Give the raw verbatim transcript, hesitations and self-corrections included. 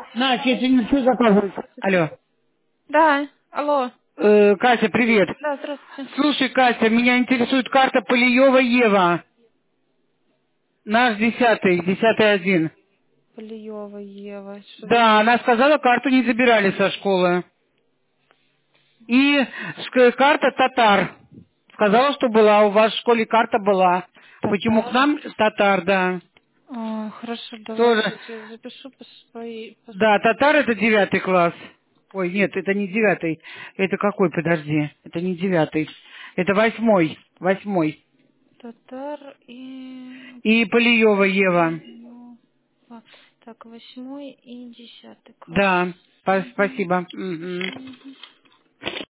Настя, я тебе ничего заказывать. Алло. Да, алло. Э, Катя, привет. Да, здравствуйте. Слушай, Катя, меня интересует карта Полиева Ева. Наш десятый, десятый один. Полиева Ева. Что за... Да, она сказала, карту не забирали со школы. И ск- карта Татар. Сказала, что была, у вас в школе карта была. Почему к Татар? нам Татар, да. А, хорошо, давайте Тоже. я запишу по своей... по Да, Татар это девятый класс. Ой, нет, это не девятый. Это какой, подожди. Это не девятый. Это восьмой. Восьмой. Татар и... И Полиева Ева. Полиева. Так, восьмой и десятый класс. Да, па- Мгм. спасибо. Мгм. Мгм.